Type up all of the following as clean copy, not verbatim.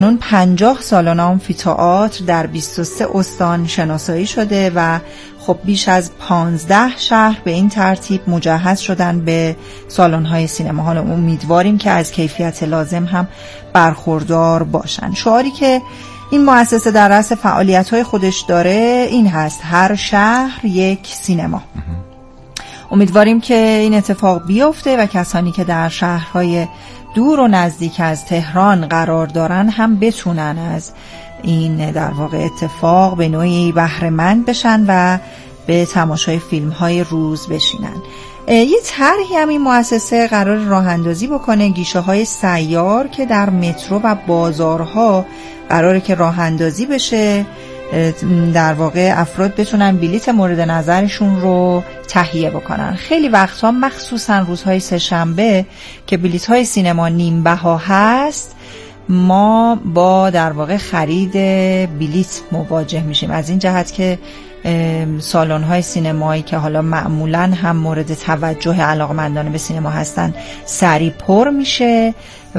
اون 50 سالن آمفی‌تئاتر در 23 استان شناسایی شده و خب بیش از 15 شهر به این ترتیب مجهز شدن به سالن‌های سینما. حالا امیدواریم که از کیفیت لازم هم برخوردار باشن. شعاری که این مؤسسه در رأس فعالیت‌های خودش داره این هست: هر شهر یک سینما. امیدواریم که این اتفاق بیفته و کسانی که در شهرهای دور و نزدیک از تهران قرار دارن هم بتونن از این در واقع اتفاق به نوعی بهره مند بشن و به تماشای فیلم‌های روز بشینن. یه طرحی هم این مؤسسه قرار راه اندازی بکنه، گیشه‌های سیار که در مترو و بازارها قراره که راه اندازی بشه، در واقع افراد بتونن بلیت مورد نظرشون رو تهیه بکنن. خیلی وقتها مخصوصا روزهای سه‌شنبه که بلیت‌های سینما نیم بها هست، ما با در واقع خرید بلیت مواجه میشیم، از این جهت که سالن‌های سینمایی که حالا معمولاً هم مورد توجه علاقمندان به سینما هستن سریع پر میشه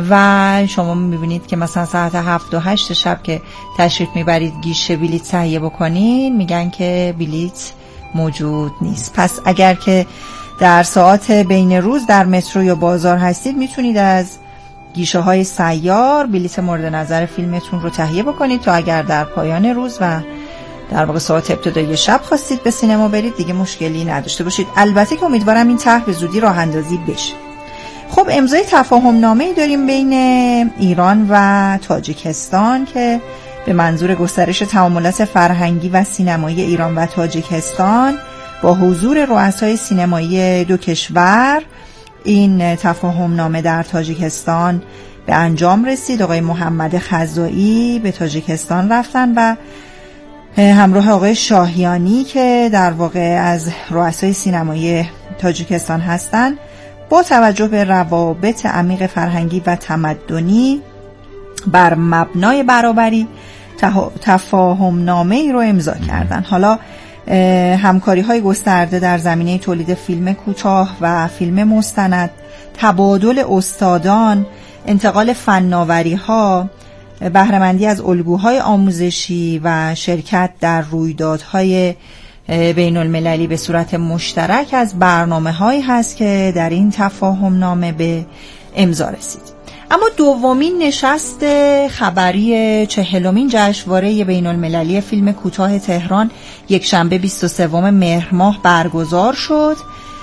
و شما میبینید که مثلا ساعت 7 و 8 شب که تشریف میبرید گیشه بلیت تهیه بکنین، میگن که بلیت موجود نیست. پس اگر که در ساعات بین روز در مترو یا بازار هستید، میتونید از گیشه های سیار بلیت مورد نظر فیلمتون رو تهیه بکنید تا اگر در پایان روز و در واقع ساعت ابتدایی شب خواستید به سینما برید دیگه مشکلی نداشته باشید. البته که امیدوارم این طرح به زودی راه اندازی بشه. خب امضای تفاهم نامه‌ای داریم بین ایران و تاجیکستان که به منظور گسترش تعاملات فرهنگی و سینمایی ایران و تاجیکستان با حضور رؤسای سینمایی دو کشور این تفاهم نامه در تاجیکستان به انجام رسید. آقای محمد خزائی به تاجیکستان رفتن و همراه آقای شاهیانی که در واقع از رؤسای سینمایی تاجیکستان هستند، با توجه به روابط عمیق فرهنگی و تمدنی بر مبنای برابری تفاهم نامه ای رو امضا کردن. حالا همکاری های گسترده در زمینه تولید فیلم کوتاه و فیلم مستند، تبادل استادان، انتقال فناوری ها، بهره‌مندی از الگوهای آموزشی و شرکت در رویدادهای بین المللی به صورت مشترک از برنامه‌هایی هست که در این تفاهم نامه به امضا رسید. اما دومین نشست خبری 40مین جشنواره بین المللی فیلم کوتاه تهران یک شنبه 23 مهر ماه برگزار شد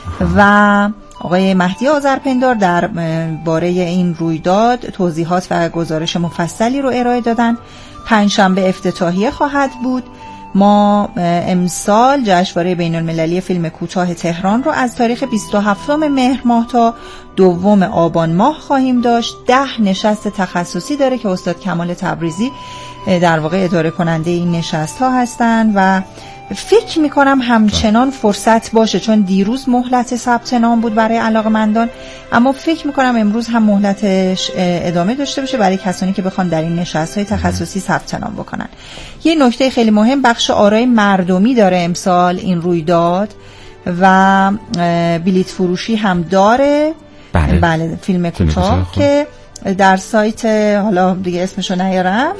و آقای مهدی آذرپندار در باره این رویداد توضیحات و گزارش مفصلی رو ارائه دادن. پنجشنبه افتتاحیه خواهد بود. ما امسال جشنواره بین المللی فیلم کوتاه تهران رو از تاریخ 27 مهر ماه تا 2 آبان ماه خواهیم داشت. 10 نشست تخصصی داره که استاد کمال تبریزی در واقع اداره کننده این نشست ها هستن و فکر میکنم همچنان فرصت باشه، چون دیروز مهلت ثبت نام بود برای علاقمندان، اما فکر میکنم امروز هم مهلتش ادامه داشته باشه برای کسانی که بخوان در این نشست‌های تخصصی ثبت نام بکنن. یه نکته خیلی مهم، بخش آرای مردمی داره امسال این رویداد و بلیت فروشی هم داره. بله فیلم کوتاه که در سایت، حالا دیگه اسمشو نیارم،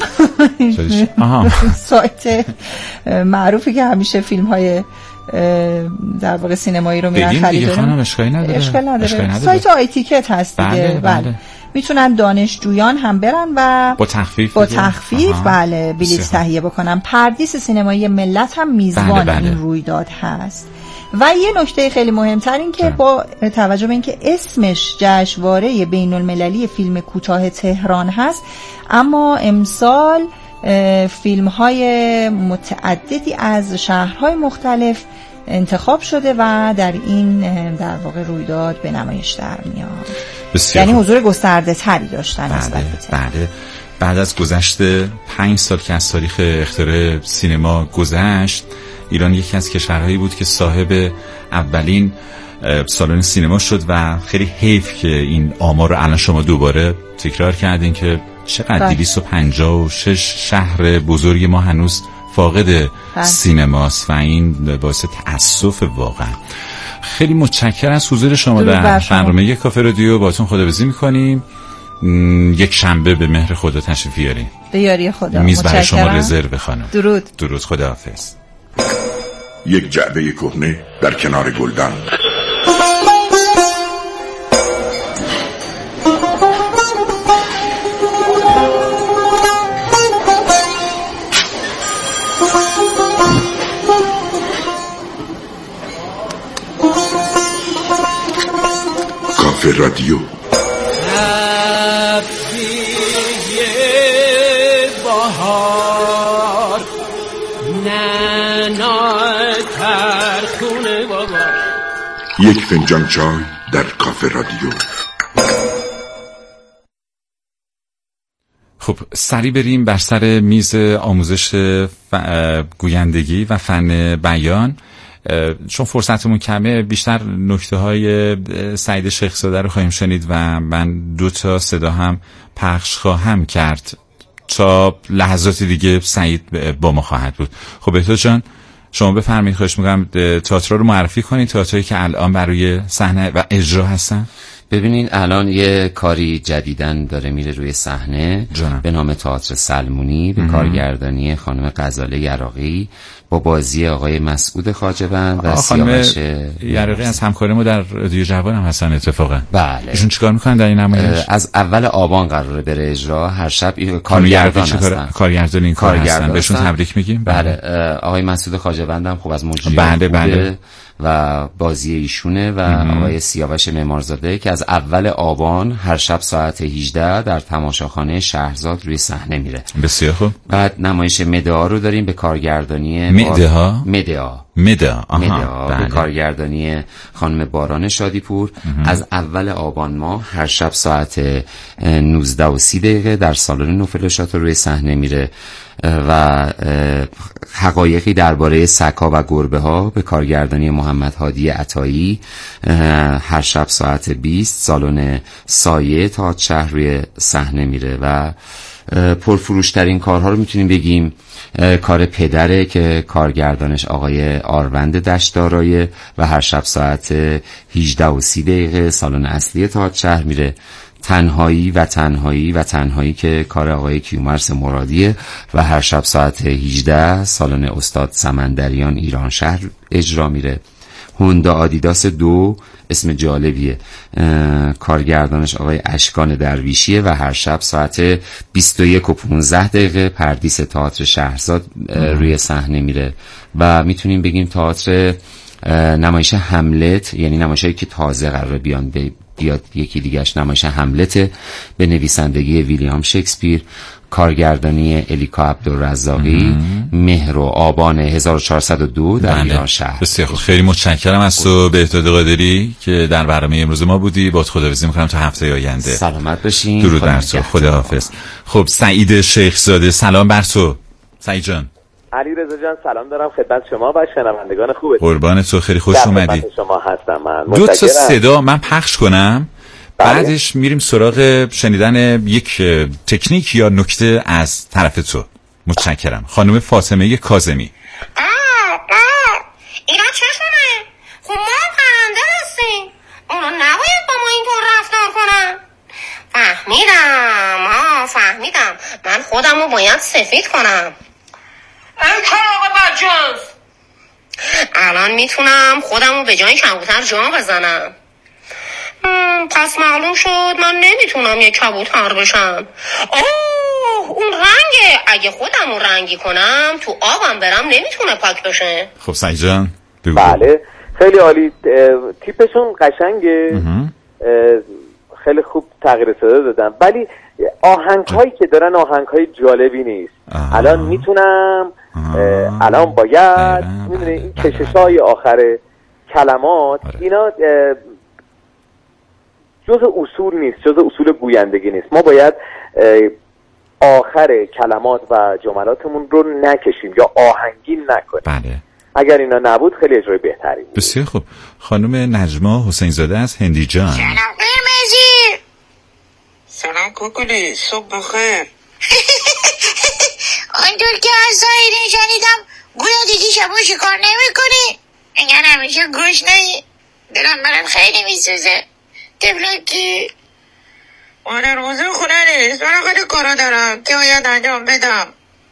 سایت معروفی که همیشه فیلم های در واقع سینمایی رو میرن خریدارن، اشکال نداره. سایت آی تیکت هست دیگه. بله میتونن دانشجویان هم برن و با تخفیف بله بلیت تهیه بکنن. پردیس سینمایی ملت هم میزبان این رویداد هست. و یه نکته خیلی مهمتر این که با توجه به اینکه اسمش جشنواره بین المللی فیلم کوتاه تهران هست، اما امسال فیلم های متعددی از شهرهای مختلف انتخاب شده و در این در واقع رویداد به نمایش در میاد. یعنی حضور گسترده تری داشتن نسبت به بعد از گذشت 5 سال که از تاریخ اختراع سینما گذشت، ایران یکی از کشورهایی بود که صاحب اولین سالن سینما شد و خیلی حیف که این آمار رو الان شما دوباره تکرار کردین که چقدر 256 شهر بزرگ ما هنوز فاقد سینماست و این باعث تأسف واقعا. خیلی متشکرم از حضور شما در برنامه کافه رادیو. باهاتون خداحافظی می‌کنیم یک شنبه به مهر خدا تشریف بیارین. به یاری خدا. میز برای شما رزرو خانم. درود. خداحافظ. یک جعبه کهنه در کنار گلدان. کافه رادیو. بهار یک فنجان چای در کافه رادیو. خب سریع بریم بر سر میز آموزش گویندگی و فن بیان. چون فرصتمون کمه بیشتر نکته های سعید شیخزاده رو خواهیم شنید و من 2 تا صدا هم پخش خواهم کرد تا لحظات دیگه سعید با ما خواهد بود. خب بهتر جان شما بفرمایید، خواهش می‌کنم تئاتر رو معرفی کنید، تئاتری که الان برای صحنه و اجرا هستن. ببینین الان یه کاری جدیدن داره میره روی صحنه به نام تئاتر سلمونی به کارگردانی خانم غزاله یراقی با بازی آقای مسعود خواجه‌بند و سیاوش یراقی از همکار ما در رادیو جوان هم هستن اتفاقا. بله. ایشون چیکار میکنن در این نمایش؟ از اول آبان قراره بره اجرا. هر شب کارگردان هستن. کارگردان این کار هستن. بهشون تبریک میگیم. بله. آقای مسعود خواجه‌بند هم خوب از مجریان بله. و بازی ایشونه و آقای سیاوش معمارزاده که از اول آبان هر شب ساعت 18 در تماشاخانه شهرزاد روی صحنه میره. بسیار خوب. بعد نمایش مدعا رو داریم به کارگردانی مدعا به کارگردانی خانم باران شادیپور. از اول آبان ماه هر شب ساعت 19:30 در سالن نوفل شاتو روی صحنه میره و حقایقی درباره سگ‌ها و گربه‌ها به کارگردانی محمد هادی عطایی هر شب ساعت 20 سالن سایه تا شهر روی صحنه میره و پرفروشترین کارها رو میتونیم بگیم کار پدره که کارگردانش آقای آروند دشتارایه و هر شب ساعت 18:30 سالن اصلی تا شهر میره. تنهایی که کار آقای کیومرث مرادیه و هر شب ساعت 18 سالن استاد سمندریان ایران شهر اجرا میره. هوندا آدیداس 2 اسم جالبیه، کارگردانش آقای اشکان درویشیه و هر شب ساعت 21:15 پردیس تئاتر شهرزاد روی صحنه میره و میتونیم بگیم تئاتر نمایش هملت، یعنی نمایشی که تازه قراره بیاد یکی دیگهش نمایش هملت به نویسندگی ویلیام شکسپیر، کارگردانی الیکا عبدالرزاقی، مهر و آبان 1402 در ایران شهر. بسیار خوب، خیلی متشکرم از تو بهداد قادری که در برنامه امروز ما بودی. با خداحافظی می‌کنم تا هفته آینده. سلامت باشین. درود بر تو. خداحافظ. خب سعید شیخزاده، سلام بر تو. سعید جان. علیرضا جان سلام دارم خدمت شما و شنوندگان خوبتون. قربان تو، خیلی خوش اومدی. شما هستم من. 2 تا صدا من پخش کنم. بعدش میریم سراغ شنیدن یک تکنیک یا نکته از طرف تو. متشکرم. خانم فاطمه کاظمی. اینا چشونه؟ خب ما پرنده هستیم، اونا نباید با ما اینطور رفتار کنن. فهمیدم من خودمو باید سفید کنم. امکان آقا بدجنس الان میتونم خودمو به جای کبوتر جا بزنم. پس معلوم شد من نمیتونم یک کبوتر بشم. اون رنگه، اگه خودمو رنگی کنم تو آبم برم نمیتونه پاک بشه. خب سعید جان بگو. بله خیلی عالی، تیپشون قشنگه، خیلی خوب تغییر صدا دادن، ولی آهنگ‌هایی که دارن آهنگ‌های جالبی نیست. الان میتونم الان باید میدونی این کشش‌های آخر کلمات اینا جزء اصول نیست، جزء اصول گویندگی نیست. ما باید آخر کلمات و جملاتمون رو نکشیم یا آهنگین نکنیم. بله. اگر اینا نبود خیلی اجرای بهتری بود. بسیار خوب. خانم نجما حسین زاده از هندی جان. سلام قرمزی. سلام کوکولی، صبح بخیر. آنطور که از ظاهری شنیدم گویا دیگه شبا شکار نمی کنی. اگر همیشه گوش نهی دلم برات خیلی میسوزه. تبلکی آره روزه خونه نیست، من خیلی کارا دارم که باید انجام بدم.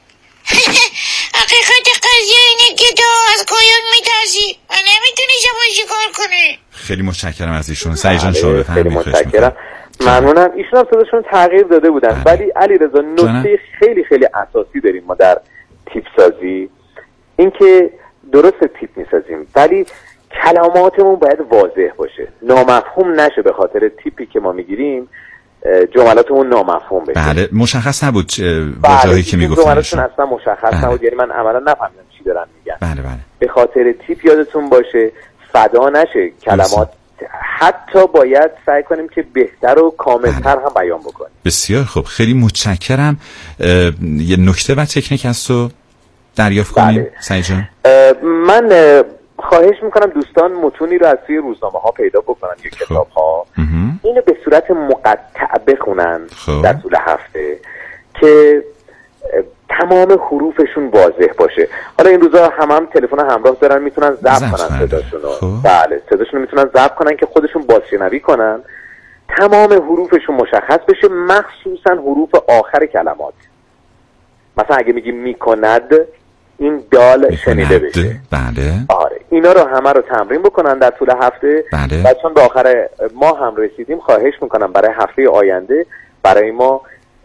حقیقت قضیه اینه که تو از کایان میترسی و نمیتونی شباشی کار کنی. خیلی متشکرم از ایشون. سعید جان شما خیلی متشکرم. ممنونم. ایشون هم صداشون تغییر داده بودن. ولی علیرضا نکته خیلی خیلی اساسی داریم ما در تیپ سازی، این که درست تیپ میسازیم ولی کلماتمون باید واضح باشه، نامفهوم نشه. به خاطر تیپی که ما میگیریم جملاتمون نامفهوم بشه. بله مشخص نبود واژه‌ای که میگفتن. جملاتشون اصلا مشخص نبود، یعنی من عملا نفهمیدم چی دارن میگن. بله بله. به خاطر تیپ یادتون باشه فدا نشه کلمات. حتی باید سعی کنیم که بهتر و کاملتر هم بیان بکنیم. بسیار خوب، خیلی متشکرم. یه نکته و تکنیک از تو دریافت کنیم سعید جان. من خواهش میکنم دوستان متونی رو از توی روزنامه ها پیدا بکنن یا کتاب ها، اینو به صورت مقطع بخونن در طول هفته که تمام حروفشون واضح باشه. حالا این روزا هم تلفن همراه دارن، میتونن ضبط کنن صداشونو. بله صداشونو میتونن ضبط کنن که خودشون بازشنوی کنن، تمام حروفشون مشخص بشه، مخصوصا حروف آخر کلمات. مثلا اگه میگیم میکند، این دال شنیده بشه. بله. آره اینا رو همه رو تمرین بکنن در طول هفته. بله. و چون به آخر ماه هم رسیدیم، خواهش میکنم برای هفته آینده برای ما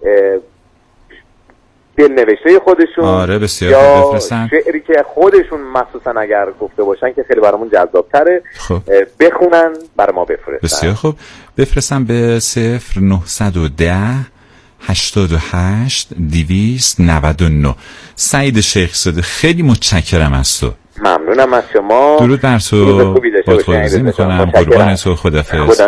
دلنوشته خودشون یا شعری که خودشون مخصوصا اگر گفته باشن که خیلی برامون جذابتره بخونن برای ما بفرستن. بسیار خوب، بفرستم به 0910 88 299. سعید شیخزاده خیلی متشکرم از تو. ممنونم از شما. درود بر تو. خداحافظی میکنم. قربان تو. خداحافظ.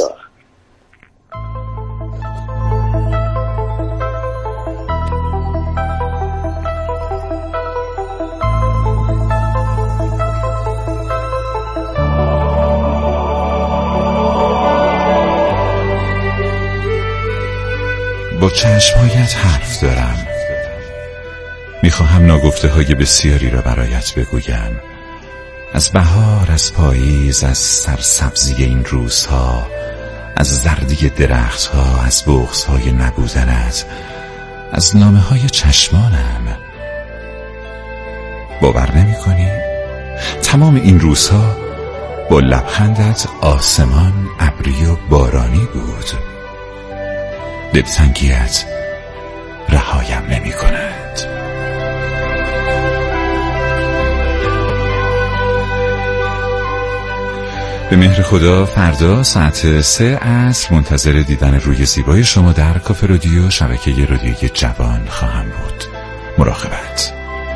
با چشمهایت حرف دارم، میخواهم ناگفته های بسیاری را برایت بگویم، از بهار، از پاییز، از سرسبزی این روزها، از زردی درختها، از بغض‌های نبودنت، از نامه های چشمانم. باور نمی کنی؟ تمام این روزها با لبخندت آسمان ابری و بارانی بود. دلتنگیت رهایم نمی کند. به مهر خدا فردا ساعت 3 عصر منتظر دیدن روی زیبای شما در کافه رادیو شبکه رادیویی جوان خواهم بود. مراقبت.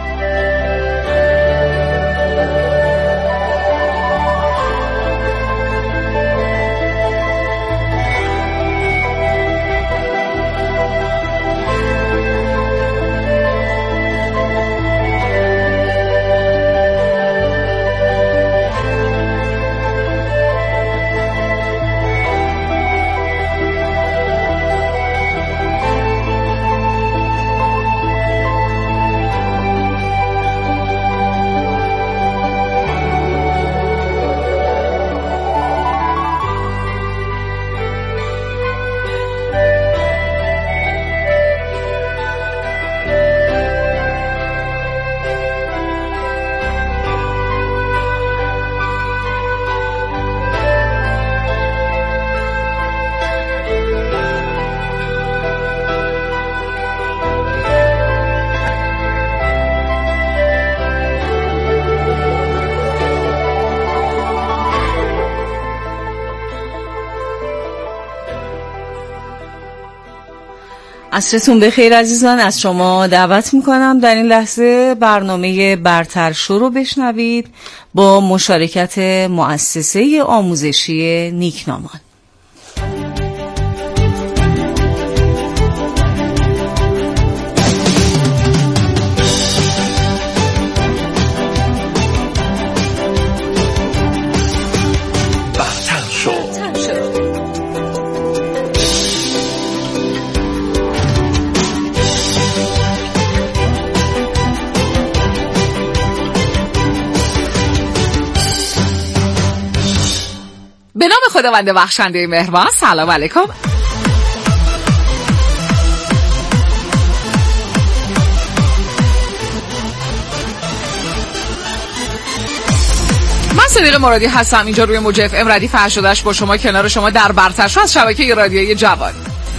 عصرتون بخیر عزیزان. از شما دعوت میکنم در این لحظه برنامه برتر شو رو بشنوید با مشارکت مؤسسه آموزشی نیکنامان. به نام خداوند بخشنده مهربان. سلام علیکم. صدیق مرادی هستم، اینجا روی موج اف ام ردیف 88 با شما، کنار شما در برترشو از شبکه رادیویی جوان.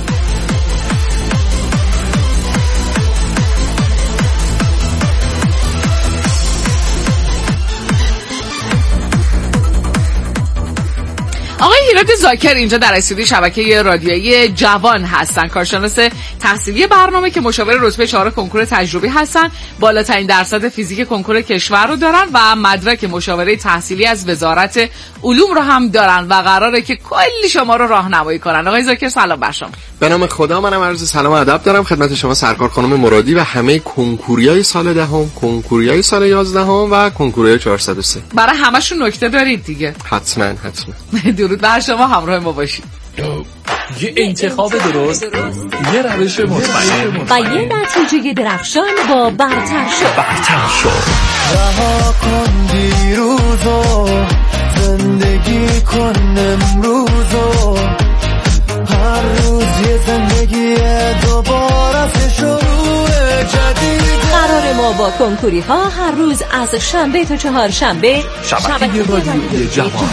آقای هیراد زاکر اینجا در استودیو شبکه رادیویی جوان هستن، کارشناس تحصیلی برنامه که مشاور رتبه 4 کنکور تجربی هستن، بالاترین درصد فیزیک کنکور کشور رو دارن و مدرک مشاوره تحصیلی از وزارت علوم رو هم دارن و قراره که کلی شما رو راهنمایی کنن. آقای زاکر سلام بر شما. به نام خدا، منم عرض سلام و ادب دارم خدمت شما سرکار خانم مرادی و همه کنکوریای سال دهم، کنکوریای سال 11 و کنکوریای 403. برای همشون نکته دارید دیگه؟ حتما. درود بر شما، همراه ما باشید. یه انتخاب درست، یه روش مطمئن و یه نتیجه درخشان با برتر شو. رها کن دیروزو، زندگی کن امروزو، هر روز یه زندگی دوباره شروع جدید. قرار ما با کنکوری ها هر روز از شنبه تا چهارشنبه شبکه رادیویی جوان.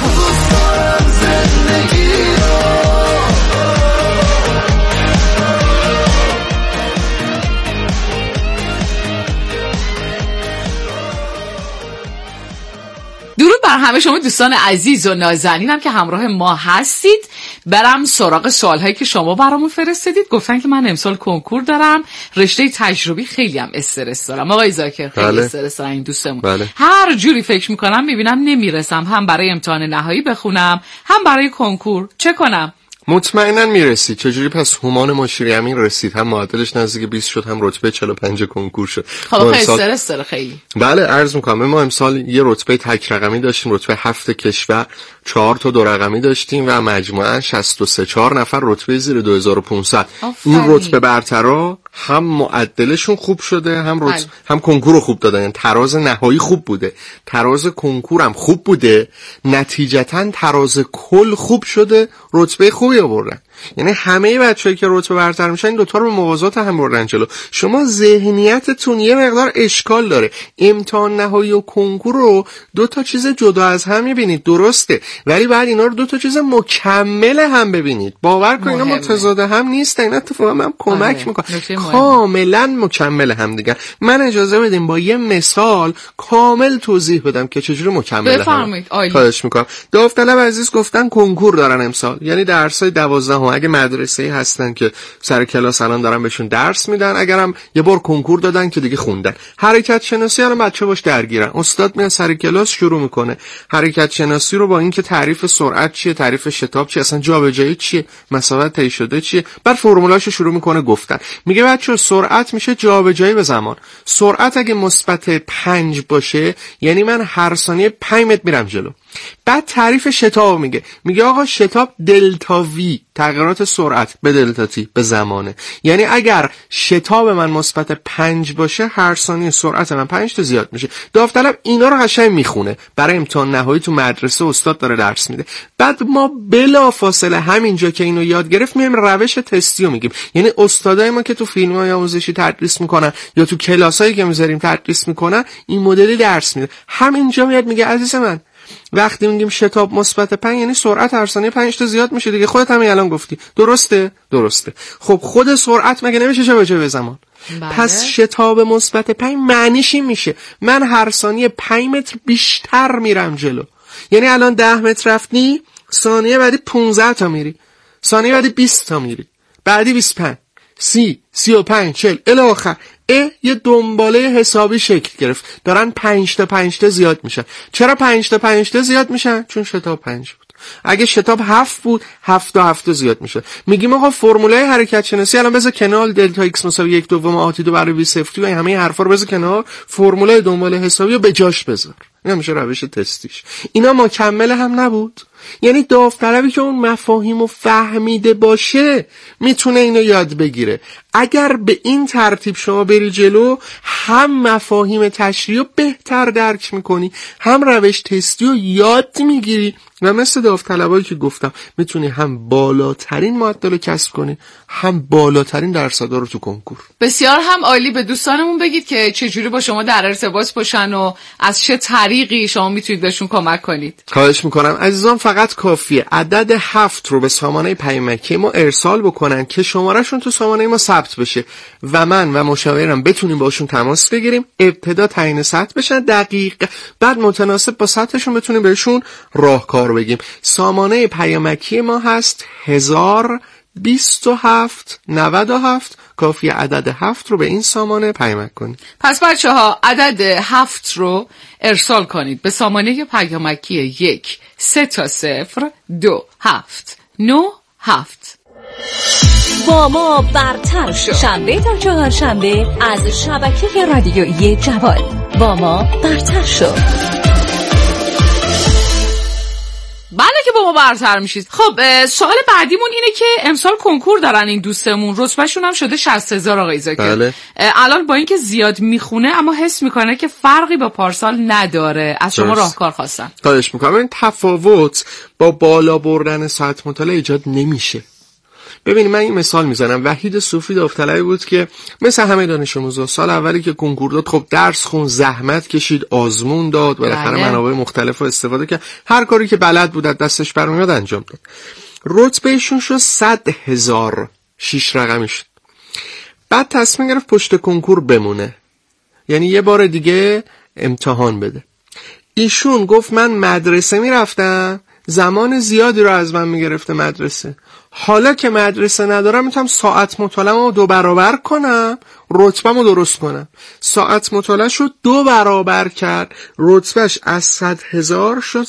درود بر همه شما دوستان عزیز و نازنینم که همراه ما هستید. برم سراغ سوالهایی که شما برامون فرستادید. گفتن که من امسال کنکور دارم، رشته تجربی، خیلی هم استرس دارم. آقای زاکر خیلی استرس دارن این دوستمون. هر جوری فکر میکنم میبینم نمیرسم، هم برای امتحان نهایی بخونم هم برای کنکور. چه کنم؟ مطمئنا میرسید. چجوری پس هومان مشیری امین رسید، هم معدلش نزدیک 20 شد، هم رتبه 45 کنکور شد. خب استرس داره خیلی. بله عرض میکنم ما امسال یه رتبه تک رقمی داشتیم، رتبه 7 کشور، 4 تا 2 رقمی داشتیم و مجموعاً 63 نفر رتبه زیر 2500. این رتبه برترا هم معدلشون خوب شده، هم کنکور خوب دادن، یعنی تراز نهایی خوب بوده، تراز کنکور هم خوب بوده، نتیجتاً تراز کل خوب شده، رتبه خوبی آوردن. یعنی همه بچه‌ای که رتبه برتر میشن این دو تا رو به موازات هم بردن جلو. شما ذهنیتتون یه مقدار اشکال داره. امتحان نهایی و کنکور رو دو تا چیز جدا از هم می‌بینید، درسته، ولی بعد اینا رو دو تا چیز مکمل هم ببینید. باور کنید اینا متضاد هم نیستن، اینا اتفاقا هم کمک میکنن، کاملا مکمل هم دیگه. من اجازه بدیم با یه مثال کامل توضیح بدم که چجوری مکمل هم. خواهش میکنم. داوطلب عزیز گفتن کنکور دارن امسال، یعنی درسای 12 اگه مدرسه‌ای هستن که سر کلاس الان دارن بهشون درس میدن، اگرم یه بار کنکور دادن که دیگه خوندن. حرکت شناسی الان بچه باش درگیرن، استاد میاد سر کلاس شروع میکنه حرکت شناسی رو با اینکه تعریف سرعت چیه، تعریف شتاب چیه، اصلا جابجایی چیه، مسافت طی شده چیه، بعد فرمولاشو شروع میکنه گفتن. میگه بچه‌ها سرعت میشه جابجایی به زمان. سرعت اگه مثبت 5 باشه یعنی من هر ثانیه 5 متر میرم جلو. بعد تعریف شتاب میگه آقا شتاب دلتا وی، تغییرات سرعت به دلتا تی به زمانه. یعنی اگر شتاب من مثبت 5 باشه هر ثانیه سرعت من 5 تا زیاد میشه. داوطلب اینا رو قشنگ میخونه، برای امتحان نهایی تو مدرسه استاد داره درس میده. بعد ما بلافاصله همینجا که اینو یاد گرفت میایم روش تستی رو میگیم. یعنی استادای ما که تو فیلم‌های آموزشی تدریس میکنن یا تو کلاسایی که میذاریم تدریس میکنن این مدلی درس میده. همینجا میاد میگه عزیز من وقتی میگیم شتاب مثبت 5 یعنی سرعت هر ثانیه 5 تا زیاد میشه دیگه. خودت هم الان گفتی، درسته. خب خود سرعت مگه نمیشه جابجایی به زمان؟ پس شتاب مثبت 5 معنیش این میشه من هر ثانیه 5 متر بیشتر میرم جلو. یعنی الان 10 متر رفتی، ثانیه بعدی 15 تا میری، ثانیه بعدی 20 تا میری، بعدی 25، 30، 35، 40 الی آخر. یه دنباله حسابی شکل گرفت، دارن 5 تا 5 تا زیاد میشن. چرا 5 تا 5 تا زیاد میشن؟ چون شتاب 5 بود. اگه شتاب 7 بود 7 تا 7 تا زیاد میشه. میگیم آقا فرمولای حرکت شناسی الان بذار کنار، دلتا ایکس مساوی 1 دوم آتی 2 برای وی سفتی و همه حرفا رو بذار کنار، فرمولای دنباله حسابی رو به جاش بذار. اینا میشه روش تستیش. اینا مکمل هم نبود. یعنی داوطلبی که اون مفاهیمو فهمیده باشه میتونه اینو یاد بگیره. اگر به این ترتیب شما بری جلو، هم مفاهیم تشریحی رو بهتر درک میکنی، هم روش تستی رو یاد میگیری و مثل داوطلبایی که گفتم میتونی هم بالاترین معدل رو کسب کنی، هم بالاترین درصدا رو تو کنکور. بسیار هم عالی. به دوستانمون بگید که چجوری با شما در ارتباط باشن و از چه طریقی شما میتونید بهشون کمک کنید. خواهش میکنم عزیزان، فقط کافیه عدد 7 رو به سامانه پیامکی ما ارسال بکنن که شمارهشون تو سامانه ما ثبت بشه و من و مشاورم بتونیم باشون تماس بگیریم. ابتدا تعیین سطح بشن دقیق، بعد متناسب با سطحشون بتونیم بهشون راهکار بگیم. سامانه پیامکی ما هست 102797. کافی عدد 7 رو به این سامانه پیامک کنید. پس بچه ها عدد 7 رو ارسال کنید به سامانه پیامکی 1302797. با ما برتر شو. شنبه تا چهارشنبه از شبکه رادیویی جوان. با ما برتر شو. بله که با ما برتر میشید. خب سوال بعدیمون اینه که امسال کنکور دارن این دوستمون، رتبهشون هم شده 60,000 آقای زاکر. بله. الان با اینکه زیاد میخونه اما حس میکنه که فرقی با پارسال نداره. از شما راهکار خواستن. خواهش میکنم. این تفاوت با بالا بردن ساعت مطالعه ایجاد نمیشه. ببینید من این مثال میزنم. وحید صوفی داوطلبی بود که مثل همه دانش آموزا سال اولی که کنکور داد خب درس خون، زحمت کشید، آزمون داد، بالاخره منابع مختلف رو استفاده کرد، هر کاری که بلد بود از دستش برمیاد انجام داد. رتبهشون شد 100,000، 6 رقمی شد. بعد تصمیم گرفت پشت کنکور بمونه، یعنی یه بار دیگه امتحان بده. ایشون گفت من مدرسه میرفتم، زمان زیادی رو از من میگرفته مدرسه، حالا که مدرسه ندارم میتونم ساعت مطالعه رو 2 برابر کنم، رتبه‌مو رو درست کنم. ساعت مطالعه شد 2 برابر کرد، رتبهش از 100,000 شد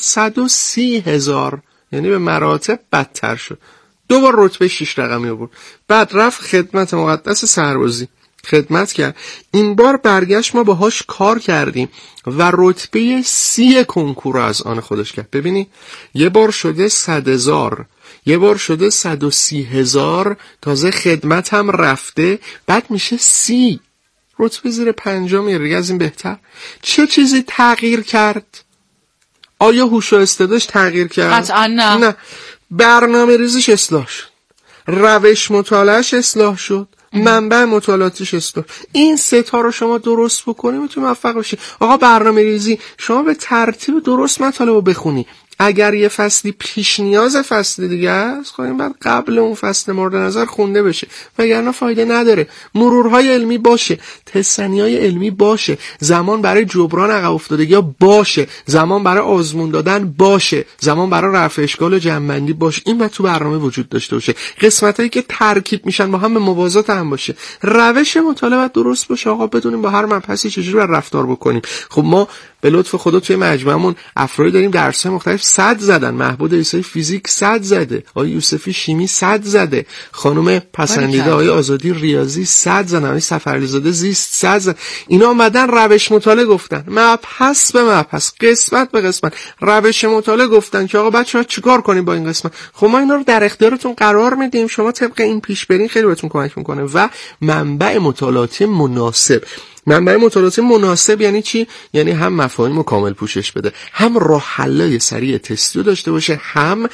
130,000، یعنی به مراتب بدتر شد. 2 بار رتبه 6 رقمی آورد. بعد رفت خدمت مقدس سربازی خدمت کرد. این بار برگشت، ما باهاش کار کردیم و رتبه 30 کنکور رو از آن خودش کرد. ببینی یه بار شده 100,000، یه بار شده 130,000، تازه خدمت هم رفته، بعد میشه 30. رتبه زیر 5 میره. از این بهتر چه چیزی تغییر کرد؟ آیا هوش و استعدادش تغییر کرد؟ قطعا نه. برنامه ریزیش اصلاح شد، روش مطالعهش اصلاح شد، منبع مطالعاتش اصلاح. این 3 تا رو شما درست بکنی میتونی موفق بشی. آقا برنامه ریزی، شما به ترتیب درست مطالب رو بخونی. اگر یه فصلی پیش نیاز فصل دیگه است، خب این بعد قبل اون فصل مورد نظر خونده بشه، وگرنه فایده نداره. مرورهای علمی باشه، تستنی‌های علمی باشه، زمان برای جبران عقب افتادگی باشه، زمان برای آزمون دادن باشه، زمان برای رفع اشکال و جمع‌بندی باشه. این باید تو برنامه وجود داشته باشه. قسمتایی که ترکیب میشن با هم به موازات هم باشه. روش مطالعه درست باشه. آقا بدونیم با هر مبحثی چجوری باید رفتار بکنیم. خب ما به لطف خدا توی مجموعمون افرادی داریم درس‌های مختلف 100 زدن. محمود عیسی فیزیک 100 زده، آقای یوسفی شیمی 100 زده، خانم پسندیده آقای آزادی ریاضی 100 زدن، آقای سفری‌زاده زیست 100 زدن. اینا اومدن روش مطالعه گفتن، مبحث به مبحث، قسمت به قسمت روش مطالعه گفتن که آقا بچه‌ها چیکار کنیم با این قسمت. خب ما اینا رو در اختیارتون قرار میدیم، شما طبق این پیش برین، خیلی بهتون کمک میکنه. و منبع مطالعاتی مناسب. منبع مطالعاتی مناسب یعنی چی؟ یعنی هم مفاهیم رو کامل پوشش بده، هم راه حل‌های سریع تستی رو داشته باشه، هم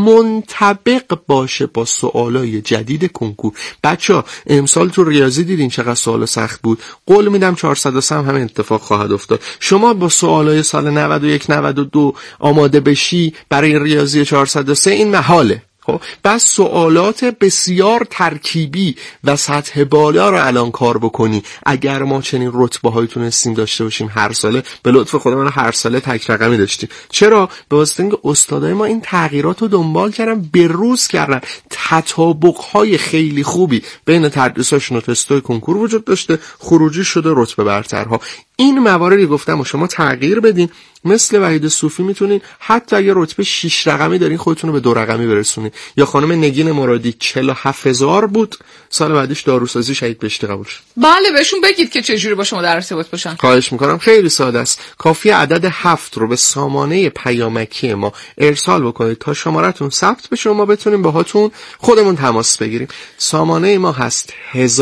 منطبق باشه با سوالای جدید کنکور. بچه‌ها امسال تو ریاضی دیدین چقدر سوال سخت بود. قول میدم 403 هم همین اتفاق خواهد افتاد. شما با سوالای سال 91 92 آماده بشی برای ریاضی 403 این محاله. خب بس سوالات بسیار ترکیبی و سطح بالا رو الان کار بکنی. اگر ما چنین رتبه‌هایی تونستیم داشته باشیم هر ساله، به لطف خدا من هر ساله تک رقمی داشتیم. چرا؟ به واسطه اینکه استادای ما این تغییرات رو دنبال کردن، به روز کردن. تطابق‌های خیلی خوبی بین تدریساشون و تست‌های کنکور وجود داشته، خروجی شده رتبه برترها. این مواردی گفتم و شما تغییر بدین مثل وحید صوفی میتونین حتی اگه رتبه 6 رقمی دارین خودتون رو به 2 رقمی برسونین. یا خانم نگین مرادی 47000 بود، سال بعدش داروسازی شهید بهشتی قبول شد. بله بهشون بگید که چجوری با شما در ارتباط باشن. خواهش میکنم، خیلی ساده است. کافیه عدد 7 رو به سامانه پیامکی ما ارسال بکنید تا شمارتون ثبت بشه و ما بتونیم باهاتون خودمون تماس بگیریم. سامانه ما هست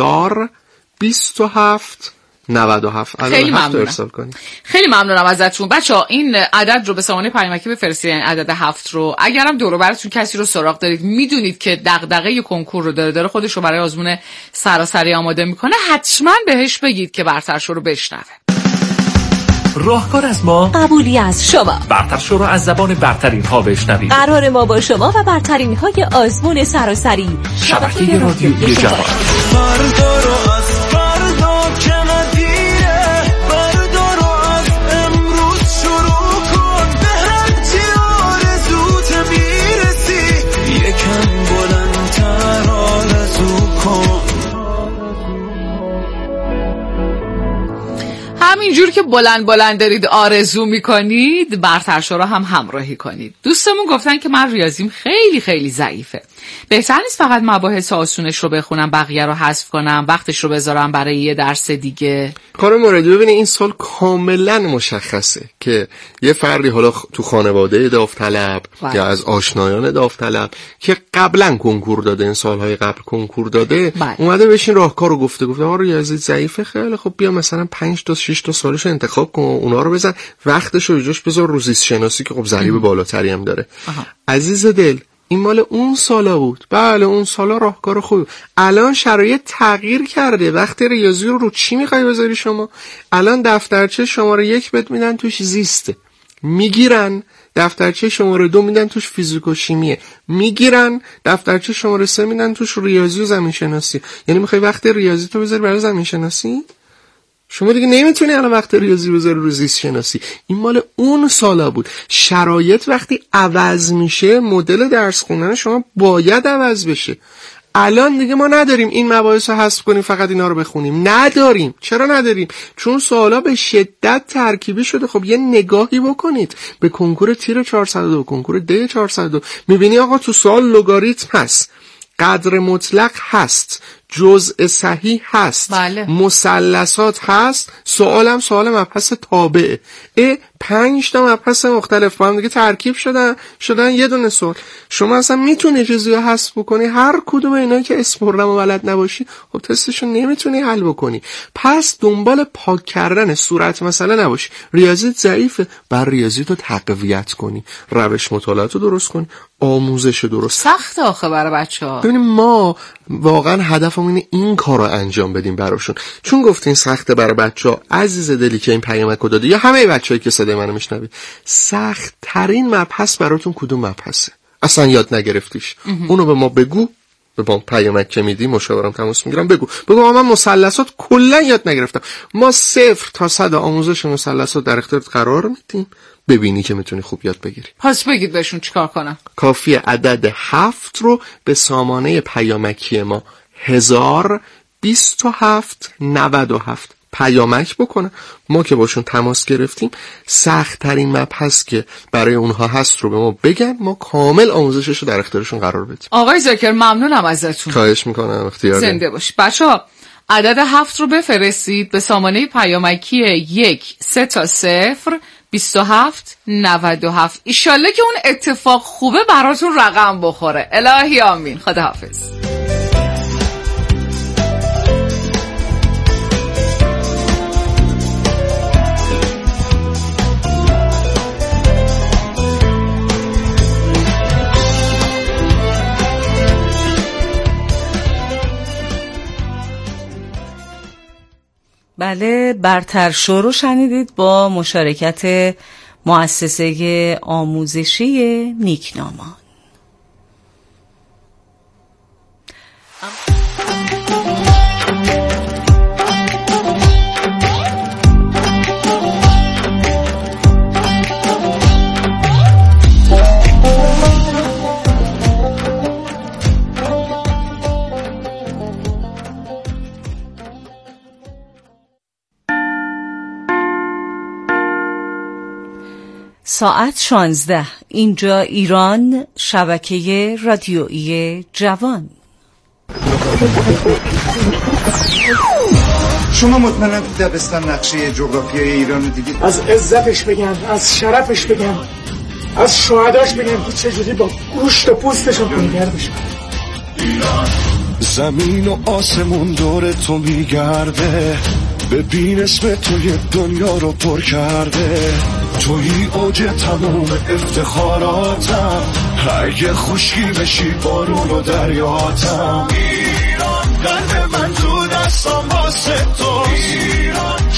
1027 97. خیلی ممنونم. خیلی ممنونم ازتون بچه‌ها. این عدد رو به سامانه پیامکی بفرستید، این عدد 7 رو. اگرم دور و براتون کسی رو سراغ دارید میدونید که دغدغه کنکور رو داره خودش رو برای آزمون سراسری آماده میکنه، حتما بهش بگید که برتر شو رو بشنوه. راهکار از ما، قبولی از شما. برتر شو رو از زبان برترین ها بشنوید. قرار ما با شما و برترین های آزمون سراسری شبکه رادیویی جوان. همینجور که بلند بلند دارید آرزو میکنید، برتر شو رو هم همراهی کنید. دوستمون گفتن که من ریاضیم خیلی خیلی ضعیفه، بهتر نیست فقط مباحث آسونش رو بخونم بقیه رو حذف کنم، وقتش رو بذارم برای یه درس دیگه. کار موردی ببینید این سال کاملا مشخصه که یه فردی حالا تو خانواده داوطلب یا از آشنایان داوطلب که قبلا کنکور داده، این سالهای قبل کنکور داده، اومده بشین راهکارو گفته آقا ریاضی ضعیفه، خیلی خب بیا مثلا 5 تا 6 تا سالش انتخاب کن، اونا رو بزن، وقتش رو جاش بذار رو زیست شناسی که خب ضریب بالاتری هم داره. عزیز دل این مال اون سالا بود. بله اون سالا راهکار خوب. الان شرایط تغییر کرده. وقتی ریاضی رو چی میخوای بذاری شما؟ الان دفترچه شماره 1 بهت میدن توش زیسته میگیرن، دفترچه شماره 2 میدن توش فیزیک و شیمیه میگیرن، دفترچه شماره 3 میدن توش ریاضی و زمین شناسی. یعنی میخوای وقت ریاضی تو بذاری برای زمین شناسی؟ شما دیگه نمیتونی الان وقت ریاضی بذاری رو زیست شناسی. این مال اون سالا بود. شرایط وقتی عوض میشه مدل درس خوندن شما باید عوض بشه. الان دیگه ما نداریم این مباحث رو حذف کنیم فقط اینا رو بخونیم. نداریم. چرا نداریم؟ چون سوالا به شدت ترکیبی شده. خب یه نگاهی بکنید به کنکور تیر 402، کنکور د 402. میبینی آقا تو سوال لگاریتم هست، قدر مطلق هست، جزء صحیح هست، مثلثات هست، سوالم سوال مبحث تابعه. 5 تا مبحث مختلف با هم دیگه ترکیب شدن یه دونه سوال. شما اصلا میتونی چیزی رو حذف بکنی، هر کدوم اینا که اسم بردم و بلد نباشی خب تستشو نمیتونی حل بکنی. پس دنبال پاک کردن صورت مسئله نباشی. ریاضیت ضعیفه، بر ریاضیتو تقویت کنی، روش مطالعاتو درست کنی، آموزش درست. سخت آخه برای بچه‌ها. ببینید ما واقعا هدفمون اینه این کارو انجام بدیم براشون. چون گفتین سخته برای بچه‌ها، عزیز دلی که این پیامکو داده یا همه بچه‌ای که صدای منو میشنوید، سخت ترین مبحث براتون کدوم مبحثه؟ اصلا یاد نگرفتیش. اونو به ما بگو، به ما پیامک که میدی مشاورم تماس میگیرم، بگو من مثلثات کلا یاد نگرفتم. ما 0 تا 100 آموزش مثلثات در اختیارت قرار میدیم، ببینی که میتونی خوب یاد بگیری. پس بگید بهشون چیکار کنم. کافیه عدد 7 رو به سامانه پیامکی ما 1027 97 پیامک بکنه. ما که باشون تماس گرفتیم سخت ترین مبحث که برای اونها هست رو به ما بگن، ما کامل آموزشش رو در اختیارشون قرار بدیم. آقای زاکر ممنونم ازتون. خواهش میکنم، اختیار زنده باش. بچه‌ها عدد 7 رو بفرستید به سامانه پیامکی 1 3 تا 0 27 97. ایشالله که اون اتفاق خوبه براتون رقم بخوره. الهی آمین. خداحافظ. بله، برتر شو رو شنیدید با مشارکت مؤسسه آموزشی نیکنامان. ساعت 16. اینجا ایران، شبکه رادیویی جوان. شما مطمئناً تو دبستان نقشه جغرافیای ایران رو دیدید؟ از عزتش بگم، از شرفش بگم، از شهداش بگم که چجوری با گوشت و پوستشون پیگردش. زمین و آسمون دور تو میگرده، ببین اسم توی دنیا رو پر کرده، توی اوج تموم افتخاراتم، اگه خشکی بشی بارون و دریاتم. ایران قلب من تو دستم واسه تو، ایران